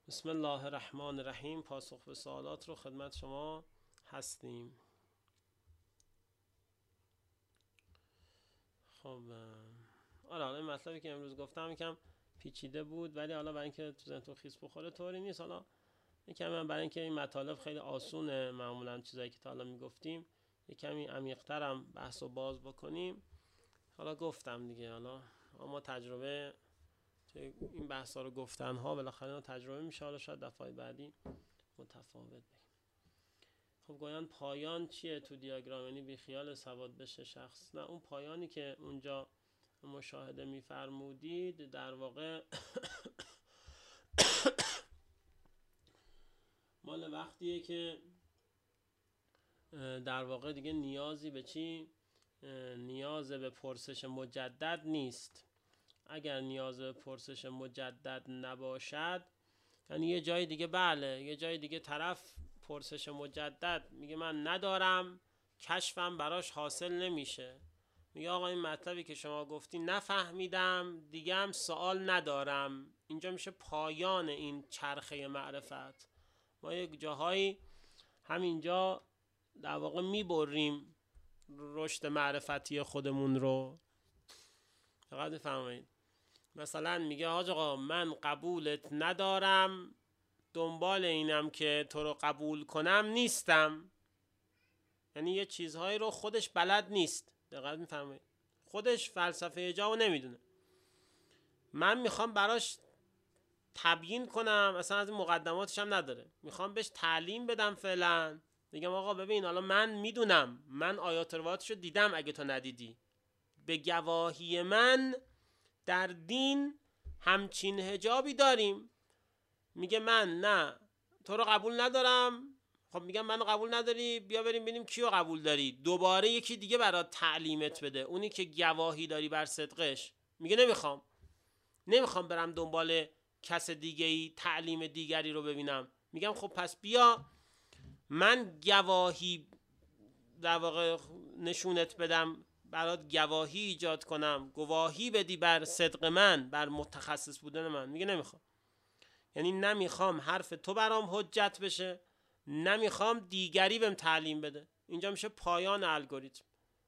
بسم الله الرحمن الرحیم. پاسخ به سوالات رو خدمت شما هستیم. خب حالا این مطلبی که امروز گفتم یکم پیچیده بود، ولی حالا برای اینکه تو ذهنتون خیس بخوره طوری نیست. حالا یکم برای اینکه این مطالب خیلی آسونه، معمولا چیزایی که تا حالا میگفتیم یکمی عمیق‌ترم بحث و باز بکنیم. حالا گفتم دیگه، حالا ما تجربه این بحثا رو گفتنها بالاخره تجربه میشه. حالا شاید دفعه بعدی متفاوت بگیم. خب گویان پایان چیه تو دیاگرام؟ یعنی بی خیال سواد بشه شخص. نه، اون پایانی که اونجا مشاهده میفرمودید در واقع مال وقتیه که در واقع دیگه نیازی به چی؟ نیاز به پرسش مجدد نیست. اگر نیاز به پرسش مجدد نباشد، یعنی یه جای دیگه، بله یه جای دیگه طرف پرسش مجدد میگه من ندارم، کشفم براش حاصل نمیشه، میگه آقا این مطلبی که شما گفتی نفهمیدم، دیگه هم سوال ندارم. اینجا میشه پایان این چرخه معرفت. ما یک جاهایی همینجا در واقع میبریم رشد معرفتی خودمون رو. فقط بفرمایید مثلا میگه آقا من قبولت ندارم، دنبال اینم که تو رو قبول کنم نیستم. یعنی یه چیزهایی رو خودش بلد نیست. دقت میفرمایید، خودش فلسفه جا رو نمیدونه، من میخوام براش تبیین کنم، اصلا از مقدماتش هم نداره، میخوام بهش تعلیم بدم. فعلا میگم آقا ببین، حالا من میدونم، من آیات روایاتشو دیدم، اگه تو ندیدی، به گواهی من در دین همچین حجابی داریم. میگه من نه تو رو قبول ندارم. خب میگم منو قبول نداری، بیا بریم ببینیم کیو قبول داری. دوباره یکی دیگه برات تعلیمت بده، اونی که گواهی داری بر صدقش. میگه نمیخوام برم دنبال کس دیگه‌ای تعلیم دیگری رو ببینم. میگم خب پس بیا من گواهی در واقع نشونت بدم، برات گواهی ایجاد کنم، گواهی بدی بر صدق من، بر متخصص بودن من. میگه نمیخوام. یعنی نمیخوام حرف تو برام حجت بشه، نمیخوام دیگری بهم تعلیم بده. اینجا میشه پایان الگوریتم.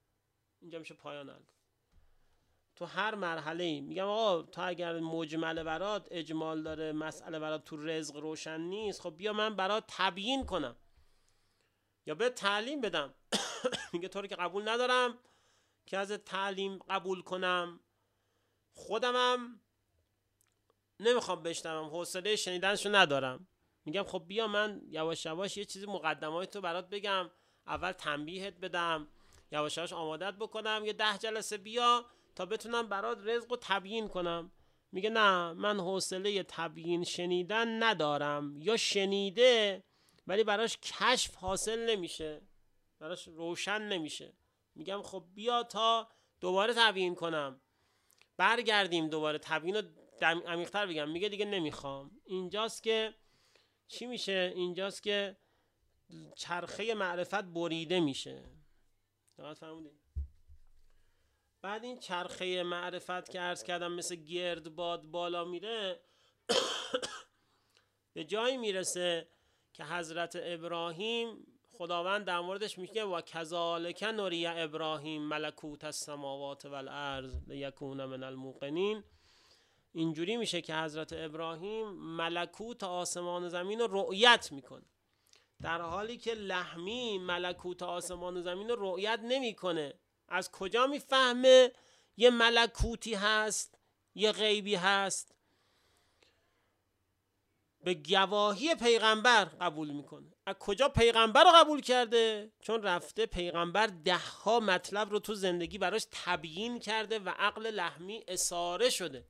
تو هر مرحله‌ای میگم آقا تا اگر مجمل برات اجمال داره، مسئله برات تو رزق روشن نیست، خب بیا من برات تبیین کنم یا به تعلیم بدم. میگه تو رو که قبول ندارم که از تعلیم قبول کنم، خودمم نمیخوام بشنوم، حوصله شنیدنشو ندارم. میگم خب بیا من یواش یواش یه چیزی مقدماتو برات بگم، اول تنبیهت بدم، یواش یواش آمادت بکنم، یه 10 جلسه بیا تا بتونم برات رزقو تبیین کنم. میگه نه، من حوصله تبیین شنیدن ندارم. یا شنیده ولی براش کشف حاصل نمیشه، براش روشن نمیشه. میگم خب بیا تا دوباره تبیین کنم، برگردیم دوباره تبیین رو عمیق‌تر بگم. میگه دیگه نمیخوام. اینجاست که چی میشه؟ اینجاست که چرخه معرفت بریده میشه. دقت فرمودید؟ بعد این چرخه معرفت که عرض کردم مثل گردباد بالا میره، به جایی میرسه که حضرت ابراهیم خداوند در موردش میگه و کذالک نری ابراهیم ملکوت السماوات والارض لیکون من الموقنین. اینجوری میشه که حضرت ابراهیم ملکوت آسمان و زمین رو رؤیت میکنه، در حالی که لحمی ملکوت آسمان و زمین رو رؤیت نمیکنه. از کجا میفهمه یه ملکوتی هست، یه غیبی هست؟ به گواهی پیغمبر قبول میکنه. از کجا پیغمبر رو قبول کرده؟ چون رفته پیغمبر 10 مطلب رو تو زندگی براش تبیین کرده و عقل لحمی اساره شده.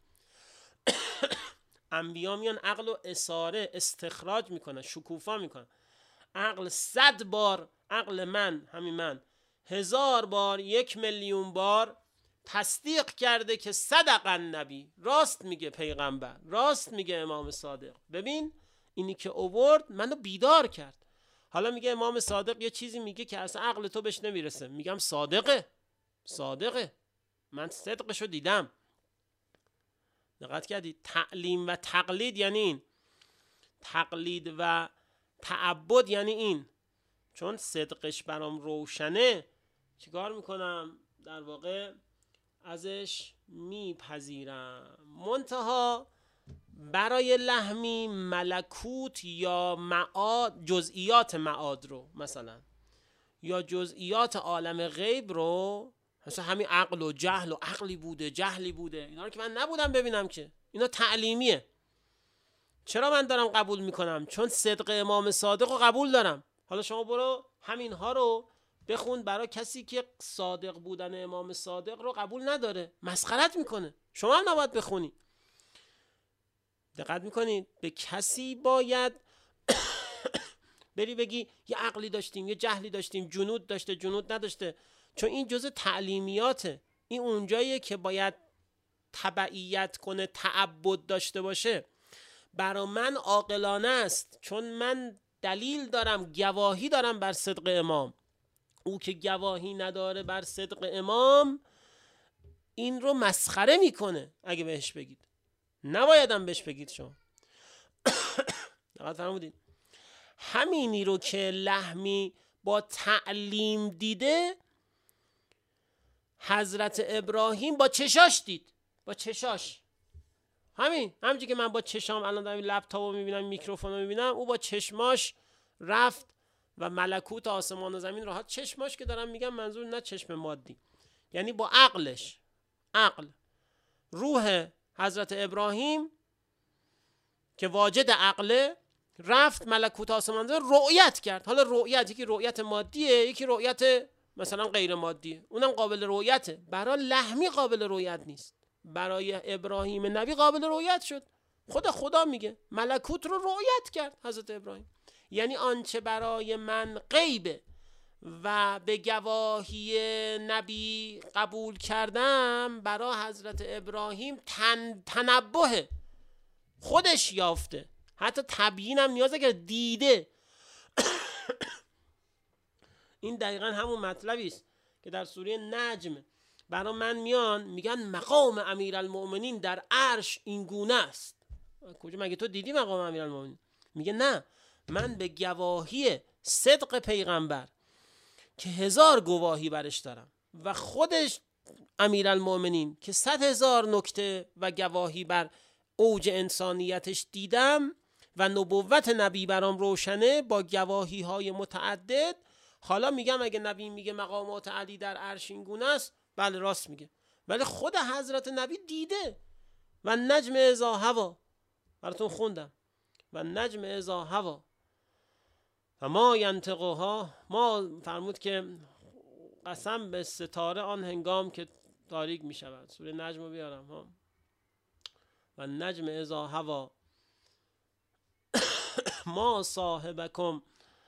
انبیا میان عقل و اساره استخراج میکنن، شکوفا میکنن. عقل 100 بار، عقل من، همین من 1000 بار، 1,000,000 بار تصدیق کرده که صدق النبی، راست میگه پیغمبر، راست میگه امام صادق. ببین اینی که اوورد منو بیدار کرد. حالا میگه امام صادق یه چیزی میگه که اصلا عقل تو بهش نمیرسه. میگم صادقه، من صدقشو دیدم. دقت کردید؟ تعلیم و تقلید یعنی این. تقلید و تعبد یعنی این، چون صدقش برام روشنه چیکار میکنم؟ در واقع ازش میپذیرم. منتها برای لحمی ملکوت یا معاد، جزئیات معاد رو مثلا یا جزئیات عالم غیب رو، مثلا همین عقل و جهل و عقلی بوده جهلی بوده، اینا رو که من نبودم ببینم، که اینا تعلیمیه. چرا من دارم قبول میکنم؟ چون صدق امام صادق رو قبول دارم. حالا شما برو همین ها رو بخون برای کسی که صادق بودن امام صادق رو قبول نداره، مسخرت میکنه. شما هم نباید بخونی. دقت میکنید؟ به کسی باید بری بگی یه عقلی داشتیم، یه جهلی داشتیم، جنود داشته، جنود نداشته، چون این جزء تعلیمیاته. این اونجاییه که باید تبعیت کنه، تعبد داشته باشه. برا من عاقلانه است، چون من دلیل دارم، گواهی دارم بر صدق امام. او که گواهی نداره بر صدق امام، این رو مسخره میکنه. اگه بهش بگید، نبایدم بهش بگید. شما دقت فرمودید؟ همینی رو که لحمی با تعلیم دیده، حضرت ابراهیم با چشاش دید. با چشاش، همینجوری که من با چشام الان دارم لپتاپو میبینم، میکروفونو میبینم، او با چشماش رفت و ملکوت آسمان و زمین راحت. چشماش که دارم میگم منظور نه چشم مادی، یعنی با عقلش، عقل روح حضرت ابراهیم که واجد عقله، رفت ملکوت آسمان زمین رؤیت کرد. حالا رؤیت، یکی رؤیت مادیه، یکی رؤیت مثلا غیر مادیه، اونم قابل رؤیته. برای لحمی قابل رؤیت نیست، برای ابراهیم نبی قابل رؤیت شد. خدا میگه ملکوت رو رؤیت کرد حضرت ابراهیم. یعنی آنچه برای من غیبه و به گواهی نبی قبول کردم، برای حضرت ابراهیم تنبه خودش یافته. حتی تبیین هم نیازه که دیده. این دقیقا همون مطلبی است که در سوره نجم برای من میان میگن مقام امیرالمؤمنین در عرش این گونه است. کجا مگه تو دیدی مقام امیرالمؤمنین؟ میگه نه، من به گواهی صدق پیغمبر که 1000 گواهی برش دارم و خودش امیرالمؤمنین که 100,000 نکته و گواهی بر اوج انسانیتش دیدم و نبوت نبی برام روشنه با گواهی های متعدد. حالا میگم اگه نبی میگه مقامات علی در عرش این گونه است، بله راست میگه، ولی خود حضرت نبی دیده. و نجم اذا هوا، براتون خوندم، و نجم اذا هوا و ما ینطقها، ما فرمود که قسم به ستاره آن هنگام که تاریک میشود. سوره نجم رو بیارم ها. و نجم اذا هوا ما صاحبکم.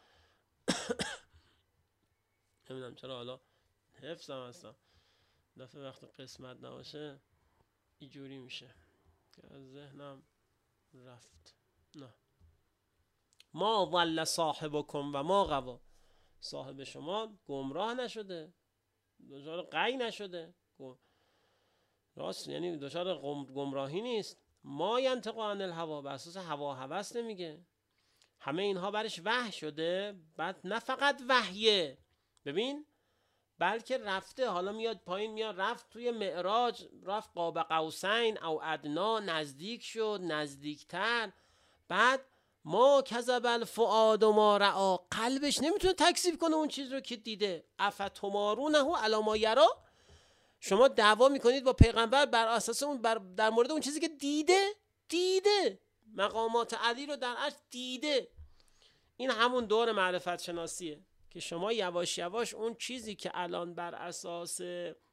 نمیدونم چرا حالا حفظم هستم، دفعه وقت قسمت نباشه اینجوری میشه که از ذهنم رفت. نه، ما ضل صاحبکم و ما غوا، صاحب شما گمراه نشده، دچار غی نشده، راست یعنی دچار گمراهی نیست. ما ینطق عن الهوا، بر اساس هوا هوس نمیگه. همه اینها برش وحی شده. بعد نه فقط وحیه، ببین، بلکه رفته، حالا میاد پایین، میاد رفت توی معراج، رفت قاب قوسین او ادنا، نزدیک شد، نزدیکتر. بعد ما کذب الفؤاد ما رأی، قلبش نمیتونه تکذیب کنه اون چیز رو که دیده. افتمارونه علی ما یری، شما دعوا میکنید با پیغمبر بر اساس اون در مورد اون چیزی که دیده. مقامات علی رو در عرش دیده. این همون دور معرفت شناسیه که شما یواش یواش اون چیزی که الان بر اساس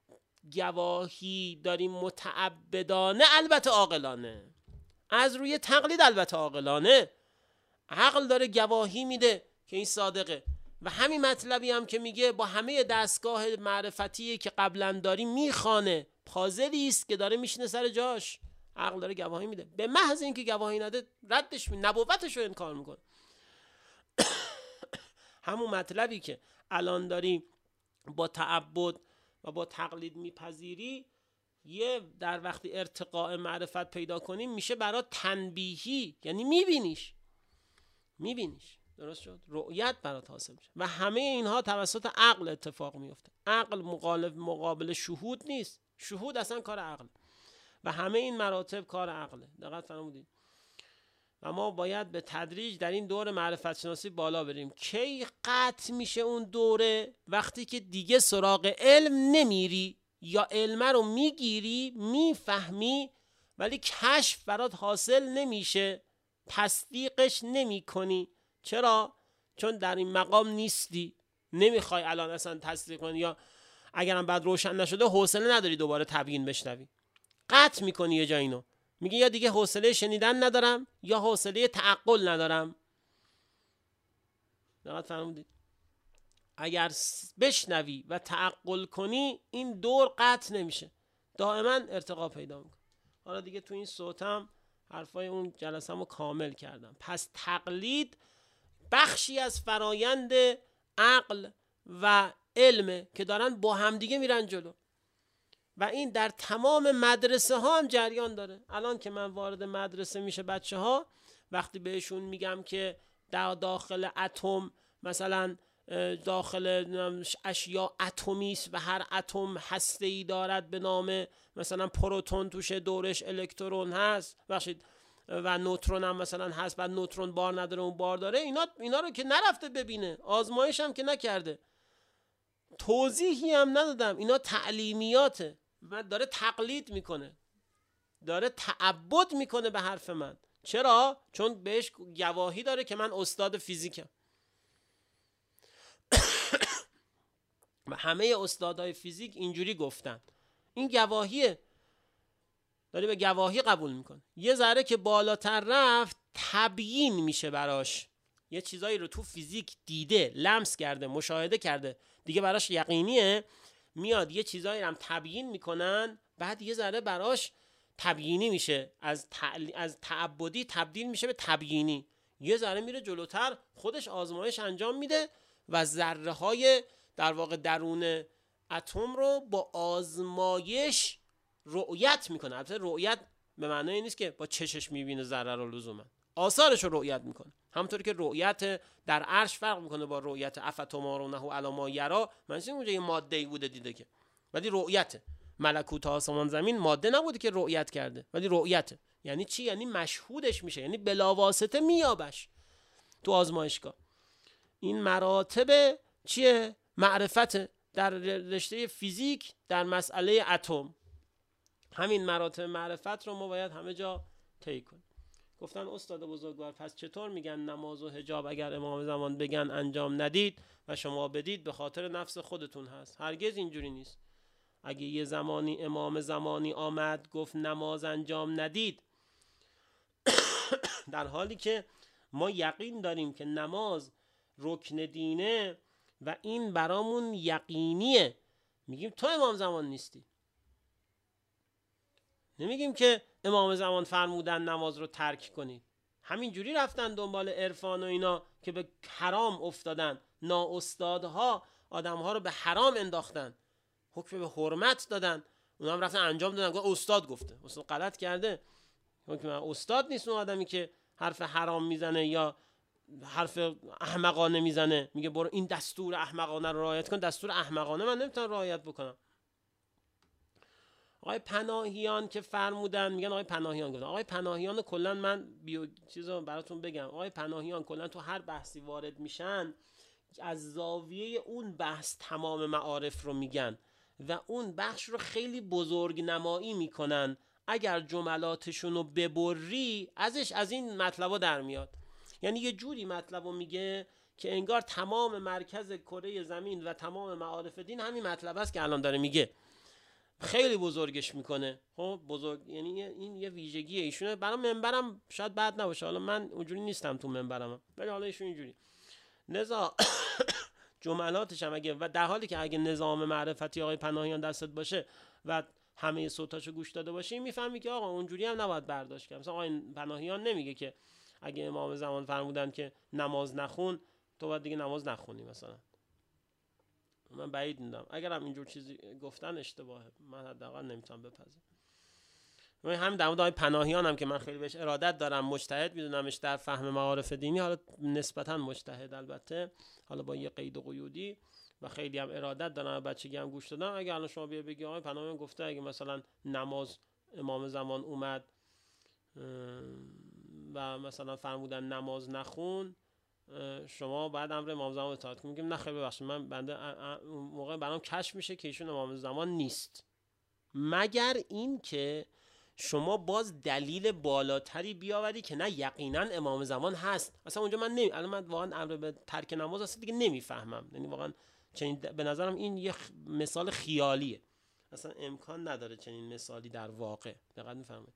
گواهی داریم متعبدانه، البته عاقلانه، از روی تقلید البته عاقلانه، عقل داره گواهی میده که این صادقه. و همین مطلبی هم که میگه با همه دستگاه معرفتی که قبلا داریم میخوانه، پازلی است که داره میشینه سر جاش. عقل داره گواهی میده، به محض اینکه گواهی نده ردش میکنه، نبوتش رو انکار میکنه. همون مطلبی که الان داری با تعبد و با تقلید میپذیری، یه در وقتی ارتقاء معرفت پیدا کنیم میشه برای تنبیهی، یعنی میبینیش. میبینیش. درست شد؟ رؤیت برات حاصل میشه و همه اینها توسط عقل اتفاق میفته. عقل مقابل شهود نیست. شهود اصلا کار عقل و همه این مراتب کار عقله. دقت فرمودید؟ و ما باید به تدریج در این دور معرفت شناسی بالا بریم. کی قطع میشه اون دوره؟ وقتی که دیگه سراغ علم نمیری یا علم رو میگیری میفهمی ولی کشف برات حاصل نمیشه، تصدیقش نمی کنی. چرا؟ چون در این مقام نیستی، نمیخوای الان اصلا تصدیق کنی، یا اگرم بعد روشن نشده حوصله نداری دوباره تبیین بشنوی. قطع میکنی یه جا اینو، میگه یا دیگه حوصله شنیدن ندارم یا حوصله تعقل ندارم. دقت فرمودید؟ اگر بشنوی و تعقل کنی این دور قطع نمیشه، دائما ارتقا پیدا میکنه. حالا دیگه تو این صوتم حرفای اون جلسه‌مو کامل کردم. پس تقلید بخشی از فرایند عقل و علمه که دارن با همدیگه میرن جلو و این در تمام مدرسه ها هم جریان داره. الان که من وارد مدرسه میشه بچه ها، وقتی بهشون میگم که در داخل اتم مثلا داخل اشیا اتمی است و هر اتم هسته‌ای دارد به نام مثلا پروتون توشه، دورش الکترون هست، بخشید، و نوترون هم مثلا هست، بعد نوترون بار نداره اون بار داره، اینا رو که نرفته ببینه، آزمایش هم که نکرده، توضیحی هم ندادم، اینا تعلیمیاته. من داره تقلید میکنه، داره تعبد میکنه به حرف من. چرا؟ چون بهش گواهی داره که من استاد فیزیکم و همه استادای فیزیک اینجوری گفتن. این گواهیه، داره به گواهی قبول میکنه. یه ذره که بالاتر رفت تبیین میشه براش، یه چیزایی رو تو فیزیک دیده، لمس کرده، مشاهده کرده، دیگه براش یقینیه، میاد یه چیزایی رو هم تبیین میکنن، بعد یه ذره براش تبیینی میشه، از تعبدی تبدیل میشه به تبیینی، یه ذره میره جلوتر، خودش آزمایش انجام میده و ذره های در واقع درون اتم رو با آزمایش رؤیت میکنه. البته رؤیت به معنی این نیست که با چشش میبینه ذره رو، لزوما آثارش رو رؤیت میکنه. همونطوری که رؤیت در عرش فرق میکنه با رؤیت افتمارونه علی ما یرا، معنیش اونجا یه ماده‌ای بوده دیده که، ولی رؤیت ملکوت آسمان زمین ماده نبوده که رؤیت کرده، ولی رؤیت یعنی چی؟ یعنی مشهودش میشه، یعنی بلاواسطه میابش تو آزمایشگاه. این مراتب چیه؟ معرفت در رشته فیزیک در مسئله اتم. همین مراتب معرفت رو ما باید همه جا طی کنیم. گفتن استاد بزرگوار پس چطور میگن نماز و حجاب اگر امام زمان بگن انجام ندید و شما بدید به خاطر نفس خودتون هست؟ هرگز اینجوری نیست. اگه یه زمانی امام زمانی آمد گفت نماز انجام ندید، در حالی که ما یقین داریم که نماز رکن دینه و این برامون یقینیه، میگیم تو امام زمان نیستی. نمیگیم که امام زمان فرمودن نماز رو ترک کنید. همینجوری رفتن دنبال عرفان و اینا که به حرام افتادن. نااستادها آدمها رو به حرام انداختن، حکم به حرمت دادن، اونا هم رفتن انجام دادن. گفت استاد گفته، استاد غلط کرده. حکم استاد نیست اون آدمی که حرف حرام میزنه یا حرف احمقانه میزنه، میگه برو این دستور احمقانه رو رعایت کن. دستور احمقانه من نمیتونم رعایت بکنم. آقای پناهیان که فرمودن، میگن آقای پناهیان گفتن. آقای پناهیان کلا من چیزو براتون بگم، آقای پناهیان کلا تو هر بحثی وارد میشن از زاویه اون بحث تمام معارف رو میگن و اون بخش رو خیلی بزرگ نمایی میکنن. اگر جملاتشون رو ببری ازش از این مطلبا در میاد. یعنی یه جوری مطلبو میگه که انگار تمام مرکز کره زمین و تمام معارف دین همین مطلب است که الان داره میگه. خیلی بزرگش میکنه. خب بزرگ یعنی این یه ویژگی ایشونه. برای منبرم شاید بد نباشه، حالا من اونجوری نیستم تو منبرم، ولی حالا ایشون اینجوری. لذا جملاتش هم اگه و در حالی که اگه نظام معرفتی آقای پناهیان دستت باشه و همه صوتاشو گوش داده باشی، میفهمی که آقا اونجوری هم نباید برداشت کنم. مثلا آقای پناهیان نمیگه که اگه امام زمان فرمودن که نماز نخون تو باید دیگه نماز نخونی مثلا. من بعید میدونم، اگرم اینجور چیزی گفتن اشتباهه، من حداقل نمیتونم بپذیرم. هم در مورد پناهیان هم که من خیلی بهش ارادت دارم، مجتهد میدونمش در فهم معارف دینی، حالا نسبتا مجتهد البته، حالا با یه قید و قیودی، و خیلی هم ارادت دارم، بچگی هم گوش دادم. اگه الان شما بگی آقای پناهیان گفته اگه مثلا نماز امام زمان اومد و مثلا فرمودن نماز نخون، شما بعد امر امام زمان اطاعت کنید. میگیم نه خیر ببخشید، من بنده موقع برام کشف میشه که ایشون امام زمان نیست، مگر این که شما باز دلیل بالاتری بیاوری که نه یقینا امام زمان هست. اصلا اونجا من الان من واقعا امر به ترک نماز اصلا دیگه نمیفهمم، یعنی واقعا چنین به نظرم این یه مثال خیالیه، اصلا امکان نداره چنین مثالی در واقع. دقیق میفهمید؟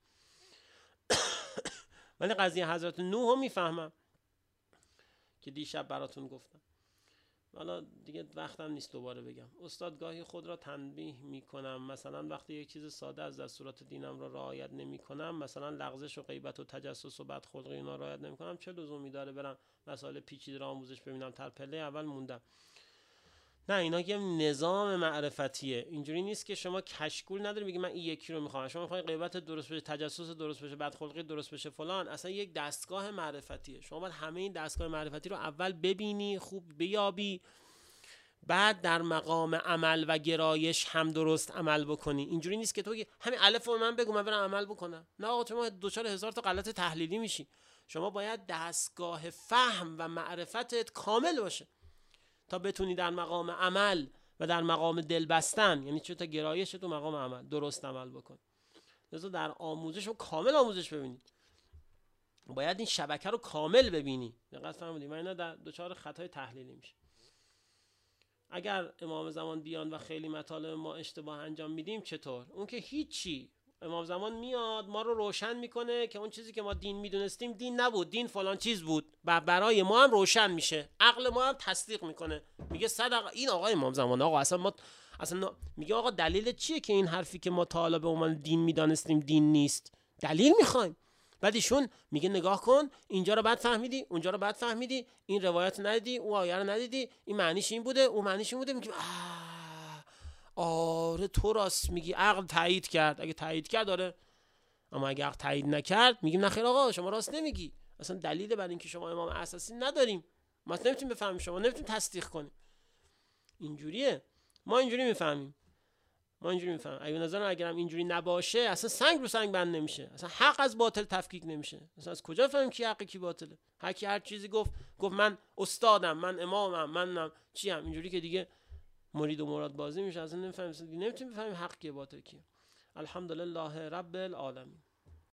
ولی قضیه حضرت نوح رو میفهمم که دیشب براتون گفتم. حالا دیگه وقتم نیست دوباره بگم. استاد گاهی خود را تنبیه میکنم، مثلا وقتی یک چیز ساده از دستورات دینم را رعایت نمیکنم، مثلا لغزش و غیبت و تجسس و بدخلقی اینا رعایت نمیکنم، چه لزومی داره برم مسائل پیچیده را آموزش ببینم؟ در پله اول موندم. نه، اینا یه نظام معرفتیه. اینجوری نیست که شما کشکول نداری بگی من این یکی رو میخوام. شما میخواید غیبت درست بشه، تجسس درست بشه، بدخلقی درست بشه، فلان. اصلا یک دستگاه معرفتیه. شما باید همه این دستگاه معرفتی رو اول ببینی، خوب بیابی، بعد در مقام عمل و گرایش هم درست عمل بکنی. اینجوری نیست که تو همین الف رو من بگو من برم عمل بکنم. نه آقا، شما دوچار هزار تا غلط تحلیلی میشی. شما باید دستگاه فهم و معرفتت کامل باشه تا بتونی در مقام عمل و در مقام دل بستن، یعنی چه تا گرایش تو مقام عمل درست عمل بکن. لذا در آموزش رو کامل آموزش ببینید، باید این شبکه رو کامل ببینی. دقت فرمودید؟ و اینا در دوچار خطای تحلیلی میشه. اگر امام زمان بیان و خیلی مطالب ما اشتباه انجام میدیم چطور؟ اون که هیچی، امام زمان میاد ما رو روشن میکنه که اون چیزی که ما دین میدونستیم دین نبود، دین فلان چیز بود، و برای ما هم روشن میشه، عقل ما هم تصدیق میکنه، میگه صدق این آقا امام زمان. آقا اصلا میگه آقا دلیل چیه که این حرفی که ما تا حالا به عنوان دین میدانستیم دین نیست؟ دلیل میخوایم. بعد ایشون میگه نگاه کن، اینجا رو بعد فهمیدی، اونجا رو بعد فهمیدی، این روایت ندیدی، اون آیه رو ندیدی، این معنیش این بوده، اون معنیش این بوده. میگه آره تو راست میگی، عقل تایید کرد. اگه تایید کرد داره، اما اگه عقل تایید نکرد میگیم نه خیر آقا شما راست نمیگی. اصلا دلیل بر اینکه شما امام اساسی نداریم، ما نمیتونیم بفهمیم، شما نمیتونیم تصدیق کنیم. اینجوریه، ما اینجوری میفهمیم. اگه نظرم اگرم اینجوری نباشه اصلا سنگ رو سنگ بند نمیشه، اصلا حق از باطل تفکیک نمیشه. اصلا از کجا فهمیم کی حقی کی باطله؟ هر کی هر چیزی گفت من استادم، من امامم، من چیم، اینجوری که دیگه مرید و مراد بازی میشه. اصلا نمیتونیم بفهمیم حق کی باطل کیه. الحمدلله رب العالمین.